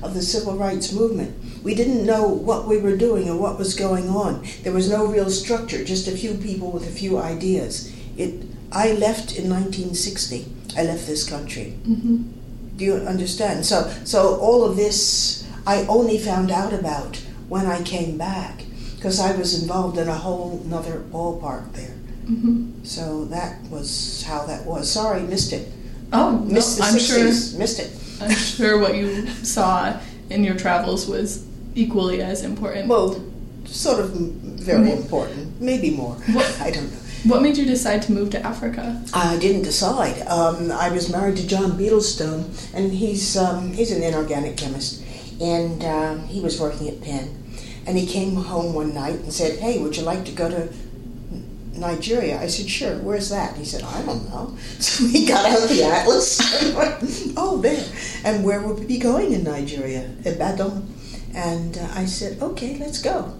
of the civil rights movement. We didn't know what we were doing or what was going on. There was no real structure, just a few people with a few ideas. I left in 1960. I left this country. Mm-hmm. Do you understand? So all of this I only found out about when I came back, because I was involved in a whole nother ballpark there. Mm-hmm. So that was how that was. Sorry, missed it. Oh, missed the I'm 60s. sure. Missed it. I'm sure what you saw in your travels was equally as important. Well, sort of very important, maybe more. I don't know. What made you decide to move to Africa? I didn't decide. I was married to John Beetlestone, and he's an inorganic chemist, and he was working at Penn. And he came home one night and said, "Hey, would you like to go to Nigeria?" I said, "Sure, where's that?" He said, "I don't know." So he got out the atlas and went, "Oh, there." And where would we be going in Nigeria? Ibadan. And I said, "Okay, let's go."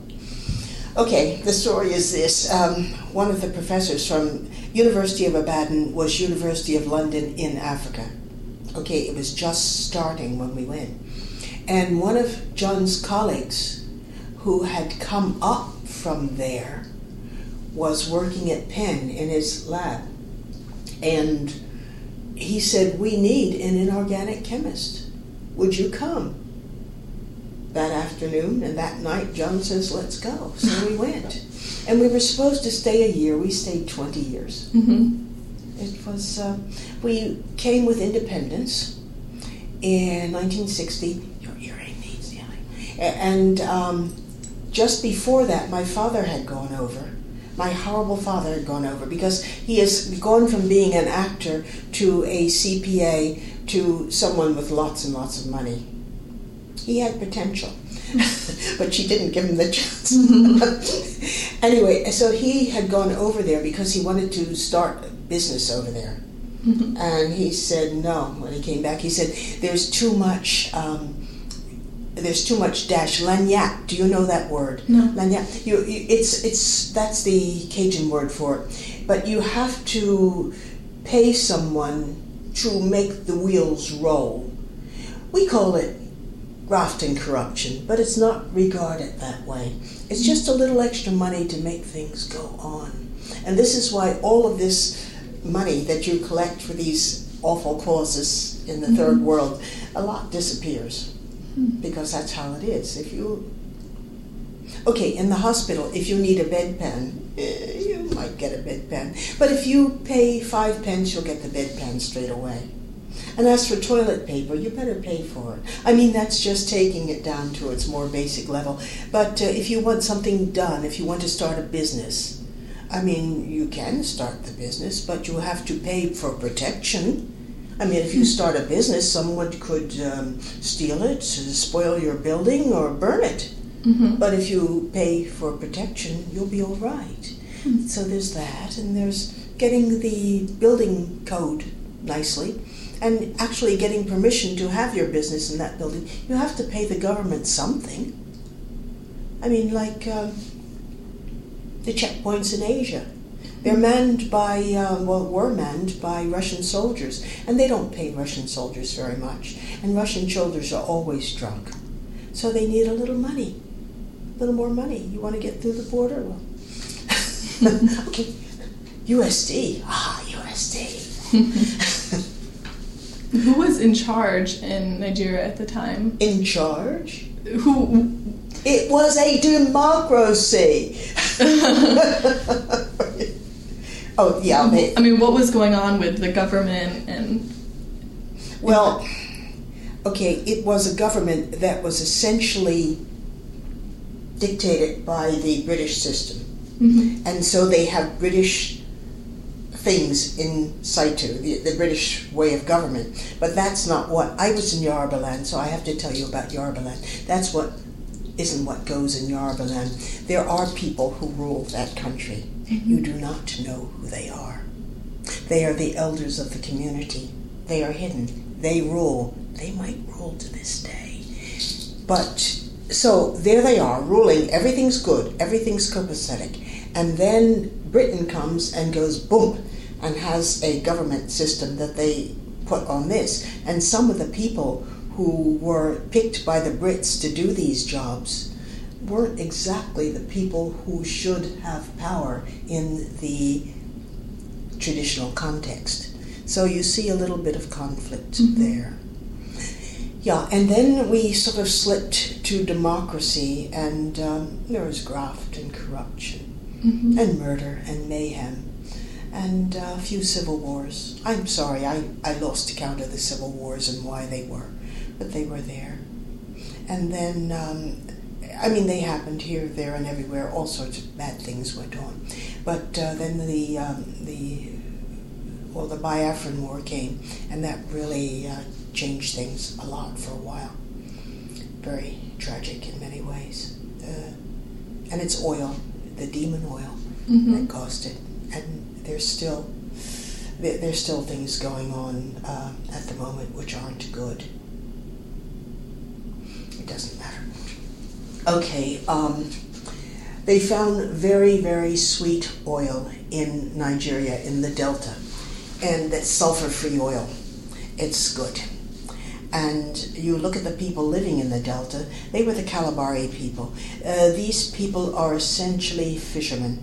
Okay, the story is this. One of the professors from University of Ibadan was University of London in Africa. Okay, it was just starting when we went. And one of John's colleagues who had come up from there was working at Penn in his lab. And he said, "We need an inorganic chemist. Would you come?" That afternoon and that night, John says, "Let's go." So we went. And we were supposed to stay a year. We stayed 20 years. Mm-hmm. It was, we came with independence in 1960. Your earring needs healing. And just before that, my father had gone over. My horrible father had gone over because he has gone from being an actor to a CPA to someone with lots and lots of money. He had potential, but she didn't give him the chance. Anyway, so he had gone over there because he wanted to start a business over there. Mm-hmm. And he said no. When he came back, he said, there's too much dash. Lagniappe, do you know that word? No. Lagniappe. That's the Cajun word for it. But you have to pay someone to make the wheels roll. We call it graft and corruption, but it's not regarded that way. It's just a little extra money to make things go on. And this is why all of this money that you collect for these awful causes in the mm-hmm. third world, a lot disappears. Because that's how it is. In the hospital, if you need a bedpan, you might get a bedpan. But if you pay 5 pence, you'll get the bedpan straight away. And as for toilet paper, you better pay for it. I mean, that's just taking it down to its more basic level. But if you want something done, if you want to start a business, I mean, you can start the business, but you have to pay for protection. I mean, if you start a business, someone could steal it, spoil your building, or burn it. Mm-hmm. But if you pay for protection, you'll be all right. Mm-hmm. So there's that, and there's getting the building code nicely, and actually getting permission to have your business in that building. You have to pay the government something. I mean, like the checkpoints in Asia. They're manned by, were manned by Russian soldiers, and they don't pay Russian soldiers very much. And Russian soldiers are always drunk. So they need a little money, a little more money. You want to get through the border? Well, okay, USD. USD. Who was in charge in Nigeria at the time? In charge? Who? It was a democracy. Oh, yeah. I mean, what was going on with the government and... Well, okay, it was a government that was essentially dictated by the British system. Mm-hmm. And so they have British things in situ, the British way of government. But that's not what... I was in Yorubaland, so I have to tell you about Yorubaland. That's what isn't what goes in Yorubaland. There are people who rule that country. Mm-hmm. You do not know who they are. They are the elders of the community. They are hidden. They rule. They might rule to this day. But, so there they are, ruling. Everything's good. Everything's copacetic. And then Britain comes and goes boom, and has a government system that they put on this. And some of the people who were picked by the Brits to do these jobs weren't exactly the people who should have power in the traditional context. So you see a little bit of conflict there. Yeah, and then we sort of slipped to democracy, and there was graft and corruption and murder and mayhem and a few civil wars. I'm sorry, I lost count of the civil wars and why they were, but they were there. And then, they happened here, there, and everywhere. All sorts of bad things went on. But then the Biafran War came, and that really changed things a lot for a while. Very tragic in many ways. And it's oil, the demon oil, that caused it. And there's still things going on at the moment which aren't good. It doesn't matter. Okay, they found very, very sweet oil in Nigeria, in the Delta, and that's sulfur-free oil. It's good. And you look at the people living in the Delta, they were the Kalabari people. These people are essentially fishermen.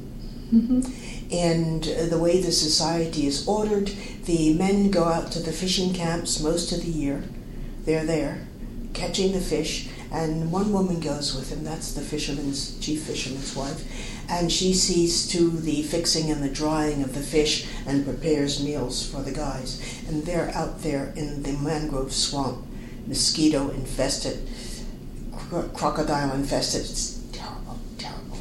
And the way the society is ordered, the men go out to the fishing camps most of the year. They're there, catching the fish, and one woman goes with him. That's the chief fisherman's wife. And she sees to the fixing and the drying of the fish and prepares meals for the guys. And they're out there in the mangrove swamp, mosquito infested, crocodile infested. It's terrible, terrible.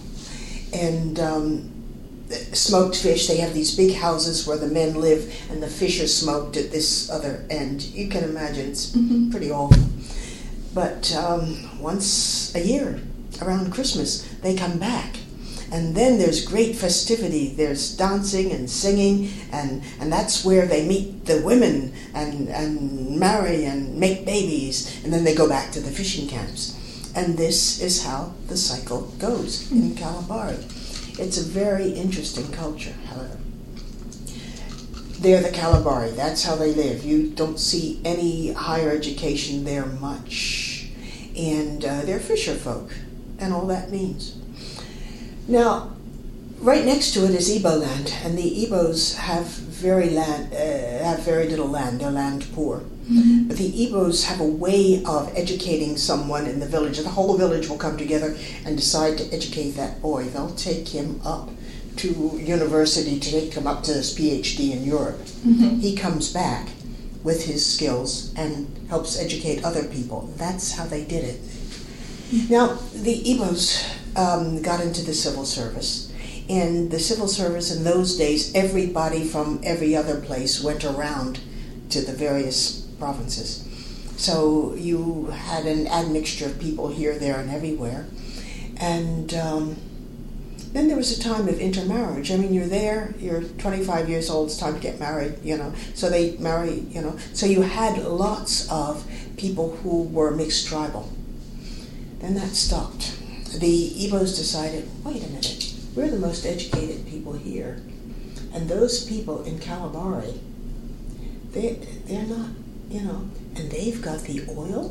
And smoked fish. They have these big houses where the men live, and the fish are smoked at this other end. You can imagine it's pretty awful. But once a year, around Christmas, they come back. And then there's great festivity. There's dancing and singing, and that's where they meet the women and marry and make babies, and then they go back to the fishing camps. And this is how the cycle goes in Kalabari. It's a very interesting culture, however. They're the Kalabari. That's how they live. You don't see any higher education there much. And they're fisher folk, and all that means. Now, right next to it is Igbo land, and the Igbos have very little land. They're land poor. But the Igbos have a way of educating someone in the village. The whole village will come together and decide to educate that boy. They'll take him up to university, to take him up to his PhD in Europe. He comes back with his skills and helps educate other people. That's how they did it. Now, the Igbos got into the civil service. In the civil service in those days, everybody from every other place went around to the various provinces. So you had an admixture of people here, there, and everywhere. And then there was a time of intermarriage. I mean, you're there, you're 25 years old, it's time to get married, So they marry, So you had lots of people who were mixed tribal. Then that stopped. The Igbos decided, wait a minute, we're the most educated people here. And those people in Kalabari, they're not, and they've got the oil.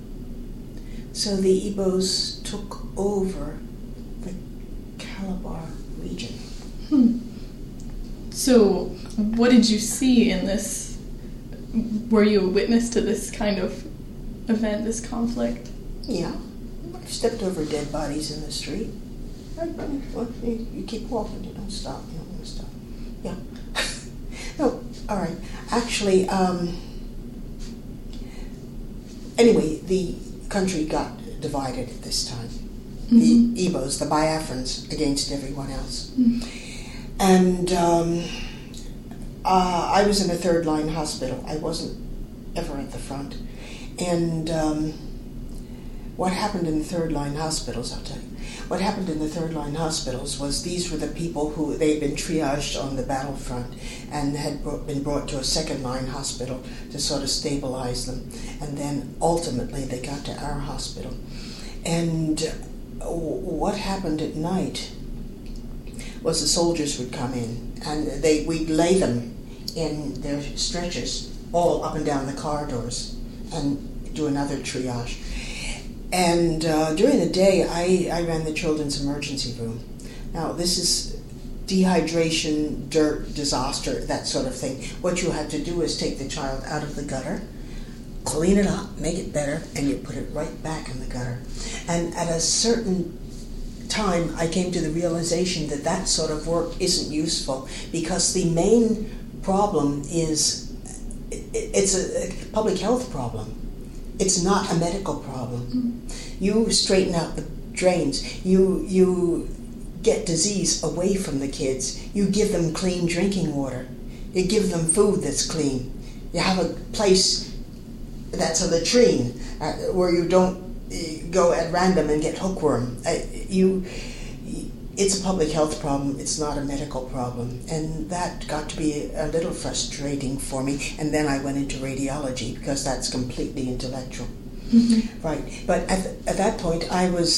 So the Igbos took over the Calabar region. So what did you see in this? Were you a witness to this kind of event, this conflict? Yeah. I've stepped over dead bodies in the street. You keep walking, you don't stop, you don't want to stop. Yeah. No, all right. Actually, anyway, the country got divided at this time. The Igbos, the Biafrans, against everyone else. And I was in a third-line hospital. I wasn't ever at the front. And what happened in the third-line hospitals, I'll tell you. What happened in the third-line hospitals was these were the people who, they'd been triaged on the battlefront and had been brought to a second-line hospital to sort of stabilize them. And then ultimately they got to our hospital. And what happened at night was the soldiers would come in and we'd lay them in their stretchers all up and down the corridors. And do another triage. And during the day, I ran the children's emergency room. Now, this is dehydration, dirt, disaster, that sort of thing. What you had to do is take the child out of the gutter, clean it up, make it better, and you put it right back in the gutter. And at a certain time, I came to the realization that that sort of work isn't useful, because the main problem is it's a public health problem. It's not a medical problem. Mm-hmm. You straighten out the drains. You get disease away from the kids. You give them clean drinking water. You give them food that's clean. You have a place that's a latrine where you don't go at random and get hookworm. It's a public health problem. It's not a medical problem. And that got to be a little frustrating for me. And then I went into radiology, because that's completely intellectual. Mm-hmm. Right. But at that point, I was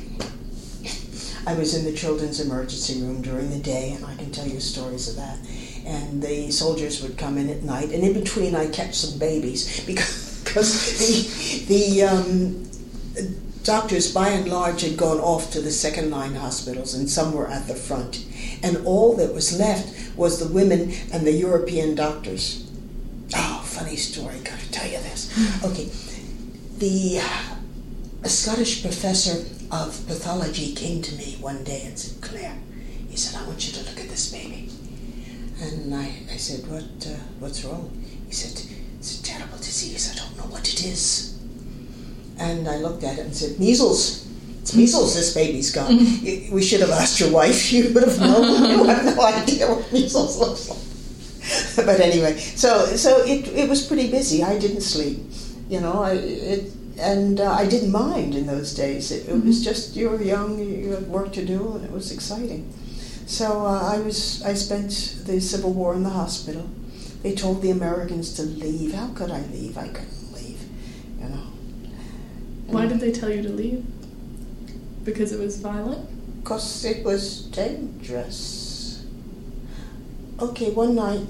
in the children's emergency room during the day, and I can tell you stories of that. And the soldiers would come in at night, and in between I'd catch some babies, because the doctors, by and large, had gone off to the second-line hospitals, and some were at the front. And all that was left was the women and the European doctors. Oh, funny story, gotta tell you this. Okay, a Scottish professor of pathology came to me one day and said, "Claire," he said, "I want you to look at this baby." And I said, what's wrong? He said, "It's a terrible disease. I don't know what it is." And I looked at it and said, "Measles. It's measles this baby's got." We should have asked your wife. You would have known. You have no idea what measles looks like. But anyway, so it was pretty busy. I didn't sleep. You know, I didn't mind in those days. It was just, you were young, you had work to do, and it was exciting. So I spent the Civil War in the hospital. They told the Americans to leave. How could I leave? I couldn't leave, you know. Why did they tell you to leave? Because it was violent? Because it was dangerous. Okay, one night,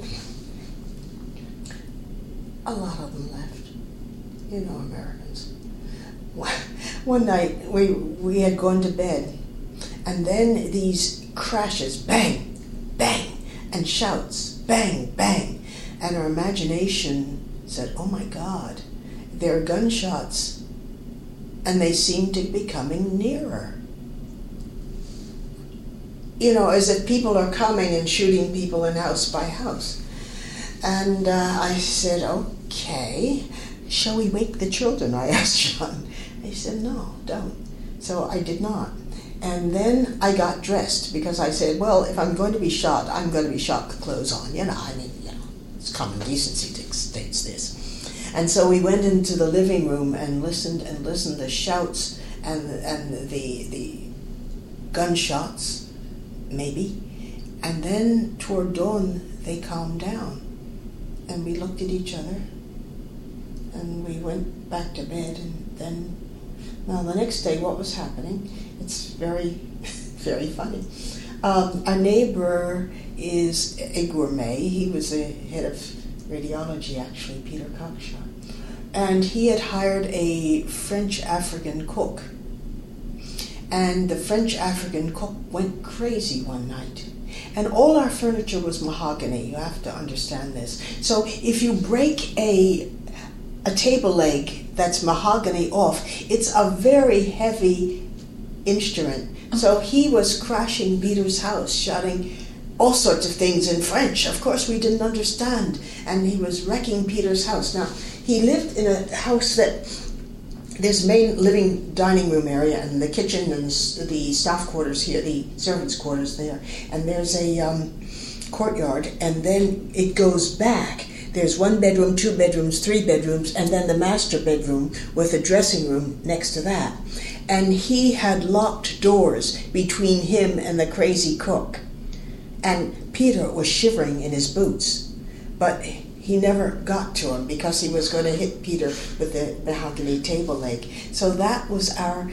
a lot of them left. You know, Americans. One night, we had gone to bed, and then these crashes, bang, bang, and shouts, bang, bang. And our imagination said, "Oh my God, they're gunshots." And they seemed to be coming nearer. You know, as if people are coming and shooting people in house by house. And I said, "Okay, shall we wake the children?" I asked John. He said, "No, don't." So I did not. And then I got dressed, because I said, well, if I'm going to be shot, I'm going to be shot with clothes on. You know, it's common decency dictates this. And so we went into the living room and listened the shouts and the gunshots, maybe. And then toward dawn, they calmed down. And we looked at each other, and we went back to bed. And then, now the next day, what was happening? It's very, very funny. Our neighbor is a gourmet. He was the head of radiology, actually, Peter Cockshaw. And he had hired a French-African cook. And the French-African cook went crazy one night. And all our furniture was mahogany. You have to understand this. So if you break a table leg that's mahogany off, it's a very heavy instrument. So he was crashing Peter's house, shouting all sorts of things in French. Of course, we didn't understand. And he was wrecking Peter's house. Now, he lived in a house that there's main living dining room area, and the kitchen and the staff quarters here, the servants' quarters there. And there's a courtyard, and then it goes back. There's 1 bedroom, 2 bedrooms, 3 bedrooms, and then the master bedroom with a dressing room next to that. And he had locked doors between him and the crazy cook. And Peter was shivering in his boots, but he never got to him because he was going to hit Peter with the mahogany table leg. So that was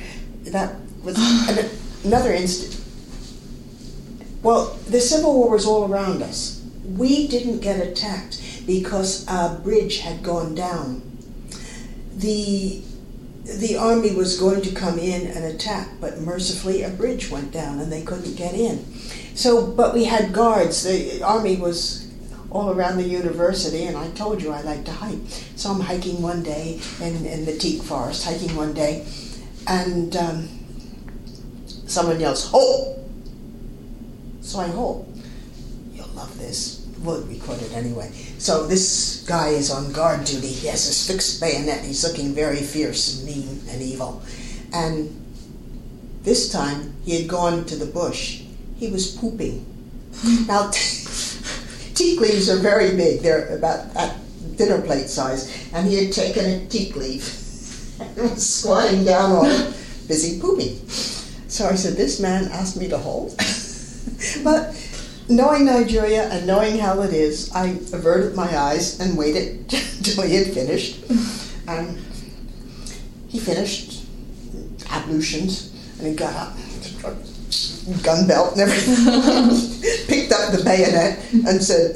another instant. Well, the Civil War was all around us. We didn't get attacked because a bridge had gone down. the army was going to come in and attack, but mercifully a bridge went down and they couldn't get in. So, but we had guards. The army was all around the university, and I told you I like to hike. So I'm hiking one day in the teak forest, hiking one day, and someone yells, "Halt!" So I halt. You'll love this. We'll record it anyway. So this guy is on guard duty. He has his fixed bayonet. He's looking very fierce and mean and evil. And this time he had gone to the bush. He was pooping. Now, teak leaves are very big. They're about at dinner plate size. And he had taken a teak leaf and was squatting down on it, busy pooping. So I said, this man asked me to hold. But knowing Nigeria and knowing how it is, I averted my eyes and waited till he had finished. And he finished ablutions, and he got up, gun belt and everything, picked up the bayonet and said,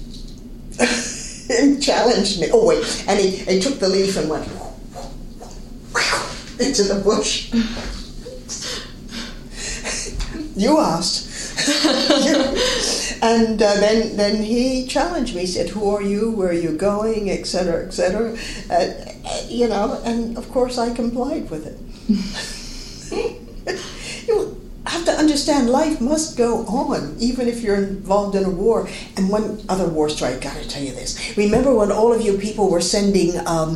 and challenged me. Oh wait, and he took the leaf and went into the bush. You asked. And then he challenged me. He said, "Who are you? Where are you going?" Etc. Etc. And of course I complied with it. You have to understand, life must go on, even if you're involved in a war. And one other war story, I got to tell you this. Remember when all of you people were sending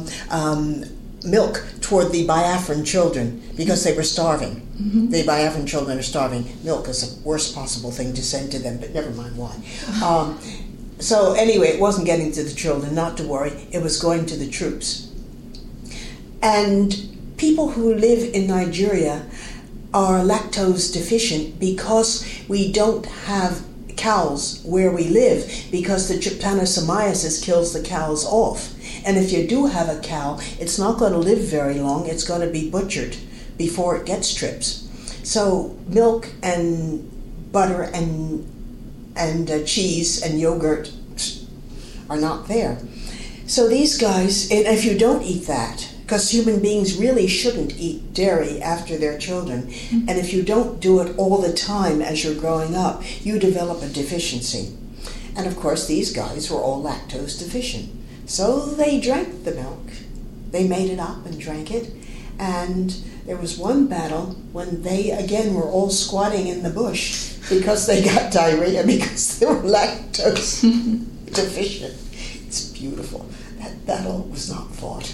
milk toward the Biafran children because they were starving? Mm-hmm. The Biafran children are starving. Milk is the worst possible thing to send to them, but never mind why. So anyway, it wasn't getting to the children, not to worry. It was going to the troops. And people who live in Nigeria are lactose deficient because we don't have cows where we live, because the trypanosomiasis kills the cows off. And if you do have a cow, it's not going to live very long. It's going to be butchered before it gets trips. So milk and butter and cheese and yogurt are not there. So these guys, and if you don't eat that, because human beings really shouldn't eat dairy after their children, and if you don't do it all the time as you're growing up, you develop a deficiency. And of course these guys were all lactose deficient. So they drank the milk. They made it up and drank it. And there was one battle when they, again, were all squatting in the bush because they got diarrhea because they were lactose deficient. It's beautiful. That battle was not fought.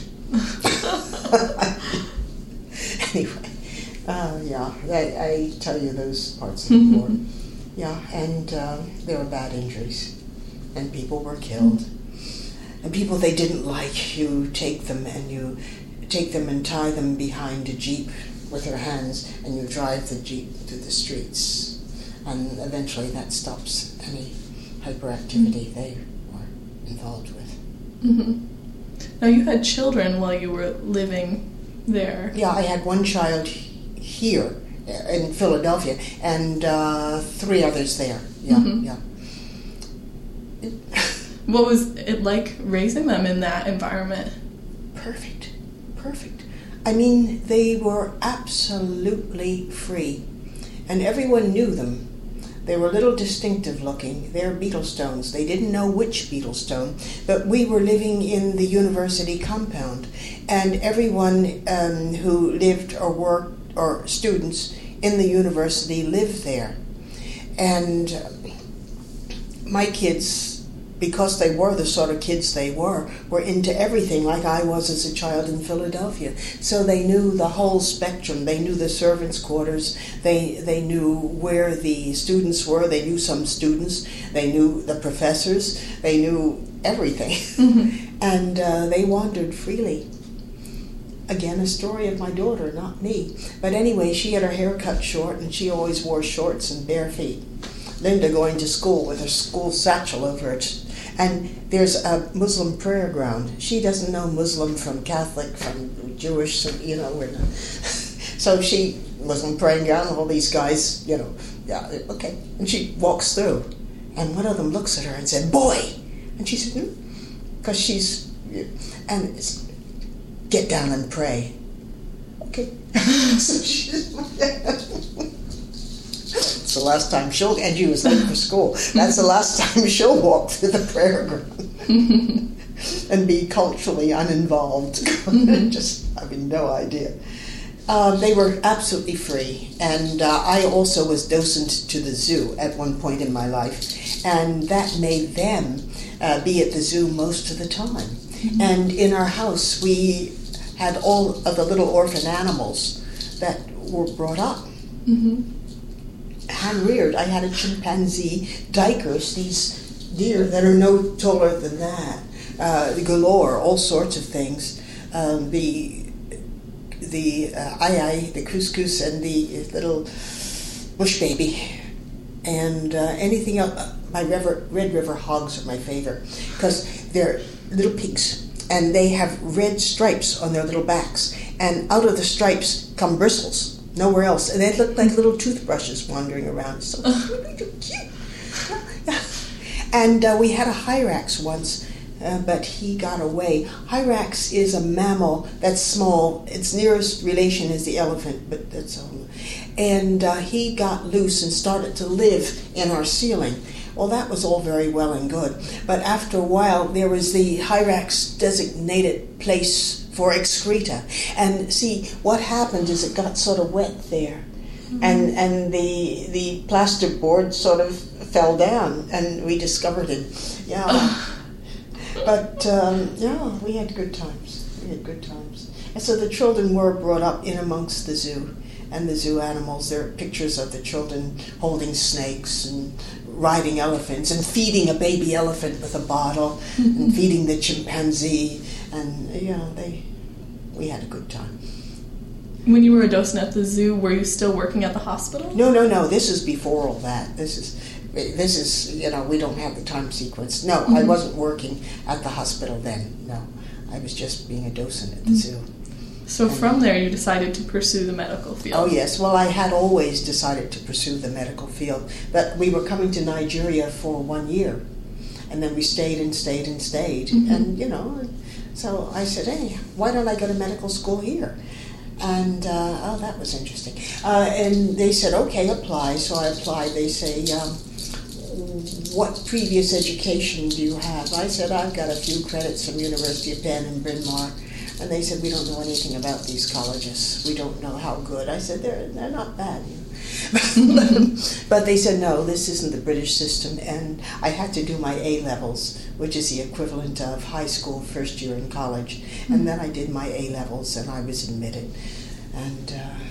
Anyway, I tell you those parts of the war. Yeah, and there were bad injuries. And people were killed. And people they didn't like, you take them and tie them behind a jeep with your hands, and you drive the jeep through the streets. And eventually that stops any hyperactivity they were involved with. Mm-hmm. Now you had children while you were living there. Yeah, I had one child here in Philadelphia, and 3 others there. Yeah, yeah. What was it like raising them in that environment? Perfect. I mean, they were absolutely free, and everyone knew them. They were a little distinctive looking. They're beetlestones. They didn't know which beetlestone, but we were living in the university compound, and everyone who lived or worked, or students in the university lived there. And my kids, because they were the sort of kids they were into everything like I was as a child in Philadelphia. So they knew the whole spectrum. They knew the servants' quarters. They knew where the students were. They knew some students. They knew the professors. They knew everything. Mm-hmm. And they wandered freely. Again, a story of my daughter, not me. But anyway, she had her hair cut short, and she always wore shorts and bare feet. Linda going to school with her school satchel over it. And there's a Muslim prayer ground. She doesn't know Muslim from Catholic, from Jewish, we're not. So she, Muslim praying ground, all these guys, yeah, okay. And she walks through, and one of them looks at her and said, "Boy!" And she said, because she's, and get down and pray. Okay. So it's the last time and she was late for school. That's the last time she'll walk through the prayer ground and be culturally uninvolved. Just having no idea. They were absolutely free, and I also was docent to the zoo at one point in my life, and that made them be at the zoo most of the time. And in our house, we had all of the little orphan animals that were brought up. Hand-reared. I had a chimpanzee, dikers, these deer that are no taller than that, galore, all sorts of things. The ai, the couscous, and the little bush baby, and anything else. My Red River hogs are my favorite because they're little pigs, and they have red stripes on their little backs, and out of the stripes come bristles, nowhere else, and they look like little toothbrushes wandering around. So cute. And we had a hyrax once. But he got away. Hyrax is a mammal that's small. Its nearest relation is the elephant, but that's all. And he got loose and started to live in our ceiling. Well, that was all very well and good. But after a while, there was the Hyrax designated place for excreta. And see, what happened is it got sort of wet there. And the plastic board sort of fell down, and we discovered it. Yeah. But, we had good times. And so the children were brought up in amongst the zoo and the zoo animals. There are pictures of the children holding snakes and riding elephants and feeding a baby elephant with a bottle and feeding the chimpanzee. And, we had a good time. When you were a docent at the zoo, were you still working at the hospital? No. This is before all that. This is, we don't have the time sequence. No, I wasn't working at the hospital then. No, I was just being a docent at the zoo. So from there, you decided to pursue the medical field. Oh, yes. Well, I had always decided to pursue the medical field. But we were coming to Nigeria for 1 year. And then we stayed. And, so I said, hey, why don't I go to medical school here? And, that was interesting. And they said, okay, apply. So I applied. They say, what previous education do you have? I said, I've got a few credits from University of Penn and Bryn Mawr. And they said, we don't know anything about these colleges. We don't know how good. I said, they're not bad. But they said, no, this isn't the British system. And I had to do my A-levels, which is the equivalent of high school first year in college. And then I did my A-levels, and I was admitted. And,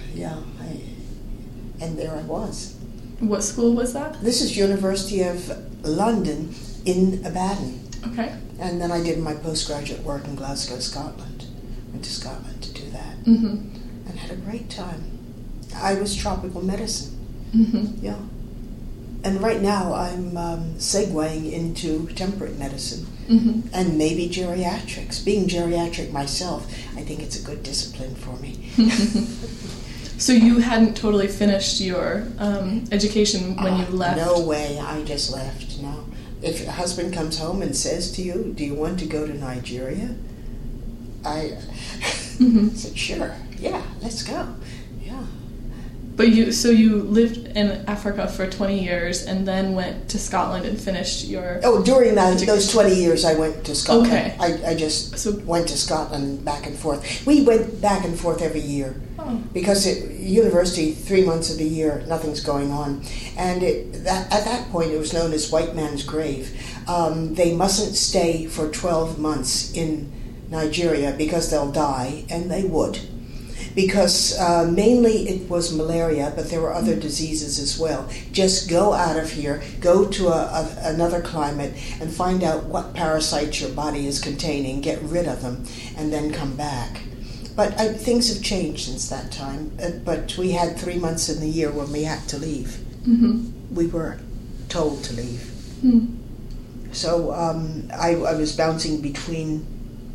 and there I was. What school was that? This is University of London in Abaddon. Okay. And then I did my postgraduate work in Glasgow, Scotland. Went to Scotland to do that. And had a great time. I was tropical medicine. Yeah. And right now I'm segueing into temperate medicine and maybe geriatrics. Being geriatric myself, I think it's a good discipline for me. So you hadn't totally finished your education when you left? No way. I just left. No. If your husband comes home and says to you, do you want to go to Nigeria? I said, sure. Yeah, let's go. Yeah. But you lived in Africa for 20 years and then went to Scotland and finished your... Oh, during those 20 years I went to Scotland. Okay. I just went to Scotland back and forth. We went back and forth every year. Because at university, 3 months of the year, nothing's going on. And at that point, it was known as white man's grave. They mustn't stay for 12 months in Nigeria because they'll die, and they would. Because mainly it was malaria, but there were other diseases as well. Just go out of here, go to another climate, and find out what parasites your body is containing, get rid of them, and then come back. But things have changed since that time. But we had 3 months in the year when we had to leave. We were told to leave. So I was bouncing between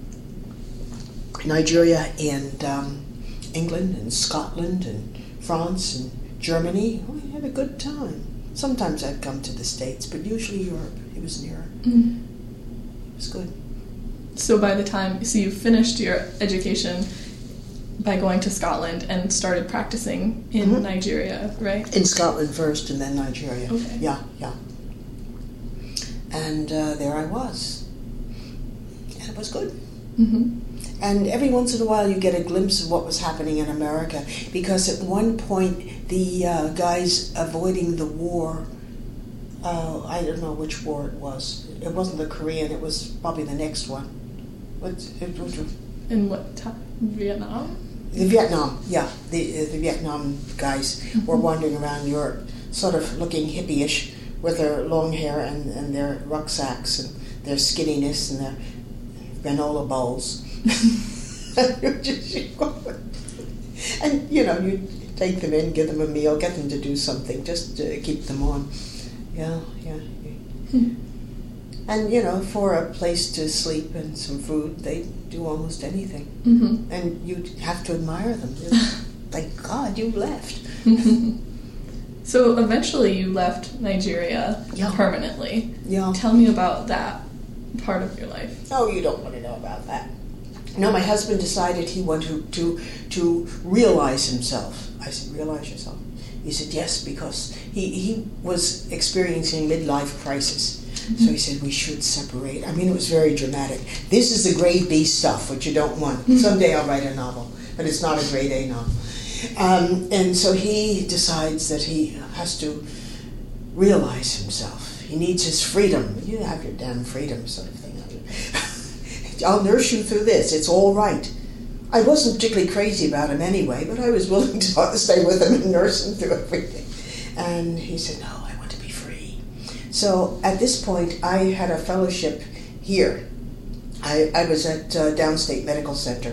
Nigeria and England and Scotland and France and Germany. We had a good time. Sometimes I'd come to the States, but usually Europe. It was nearer. It was good. So you finished your education by going to Scotland and started practicing in Nigeria, right? In Scotland first and then Nigeria. Okay. Yeah. And there I was. And it was good. Mm-hmm. And every once in a while you get a glimpse of what was happening in America, because at one point the guys avoiding the war, I don't know which war it was. It wasn't the Korean, it was probably the next one. In what time? Vietnam? The Vietnam, yeah. The Vietnam guys were wandering around Europe, sort of looking hippie-ish, with their long hair and their rucksacks and their skinniness and their granola bowls. And, you take them in, give them a meal, get them to do something, just to keep them on. Yeah. And, for a place to sleep and some food, they do almost anything. Mm-hmm. And you have to admire them. Thank God you left. So eventually you left Nigeria permanently. Yeah. Tell me about that part of your life. Oh, you don't want to know about that. No, my husband decided he wanted to realize himself. I said, realize yourself? He said, yes, because he was experiencing midlife crisis. So he said, we should separate. I mean, it was very dramatic. This is the grade B stuff, which you don't want. Someday I'll write a novel, but it's not a grade A novel. And so he decides that he has to realize himself. He needs his freedom. You have your damn freedom, sort of thing. I'll nurse you through this. It's all right. I wasn't particularly crazy about him anyway, but I was willing to stay with him and nurse him through everything. And he said, no, I want to be free. So at this point, I had a fellowship here. I was at Downstate Medical Center.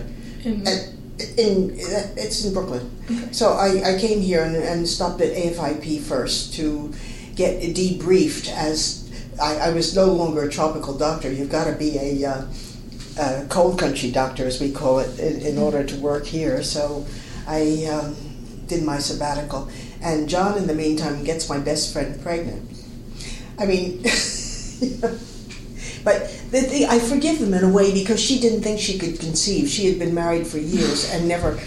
It's in Brooklyn. Okay. So I came here and stopped at AFIP first to get debriefed, as I was no longer a tropical doctor. You've got to be a cold country doctor, as we call it, in order to work here. So I did my sabbatical. And John, in the meantime, gets my best friend pregnant. I mean, but I forgive them in a way, because she didn't think she could conceive. She had been married for years and never.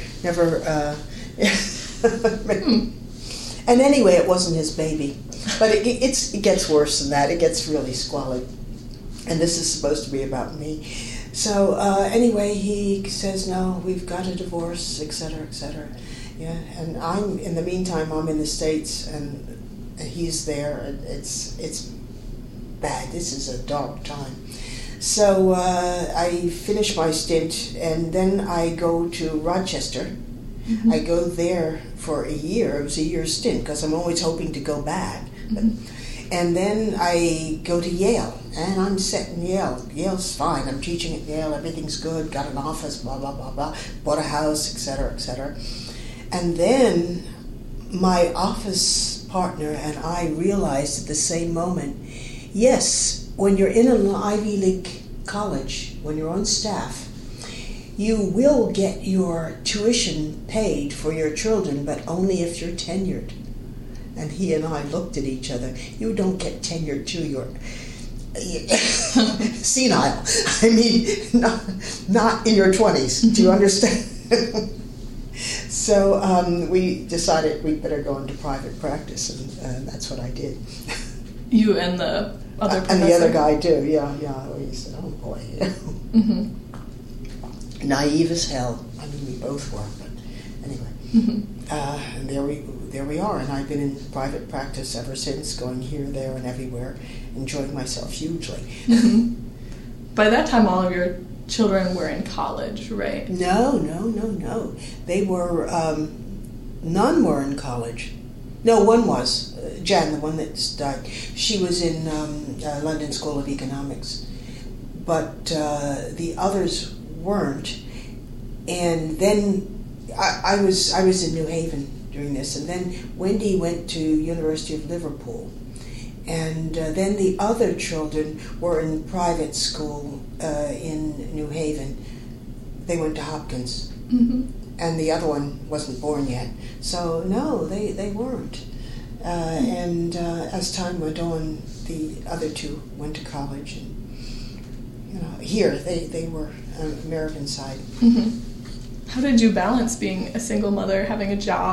And anyway, it wasn't his baby. But it gets worse than that. It gets really squalid. And this is supposed to be about me. So anyway, he says, no, we've got a divorce, etc., etc. Yeah, and in the meantime, I'm in the States, and he's there. It's bad. This is a dark time. So I finish my stint, and then I go to Rochester. Mm-hmm. I go there for a year. It was a year's stint, because I'm always hoping to go back. Mm-hmm. And then I go to Yale, and I'm set in Yale. Yale's fine. I'm teaching at Yale. Everything's good. Got an office, blah, blah, blah, blah. Bought a house, etc., etc. And then my office partner and I realized at the same moment, yes, when you're in an Ivy League college, when you're on staff, you will get your tuition paid for your children, but only if you're tenured. And he and I looked at each other. You don't get tenured too. You're senile. I mean, not in your 20s. Do you understand? So we decided we'd better go into private practice, and that's what I did. You and the other professor? And the other guy too, yeah. He said, oh boy. Mm-hmm. Naive as hell. I mean, we both were, but anyway. Mm-hmm. And there we are, and I've been in private practice ever since, going here, there, and everywhere, enjoying myself hugely. Mm-hmm. By that time, all of your children were in college, right? No. They were, none were in college. No, one was. Jan, the one that died, she was in London School of Economics. But the others weren't. And then I was in New Haven during this, and then Wendy went to University of Liverpool. And then the other children were in private school in New Haven. They went to Hopkins. Mm-hmm. And the other one wasn't born yet. So, no, they weren't. And as time went on, the other two went to college. here they were on the American side. How did you balance being a single mother, having a job,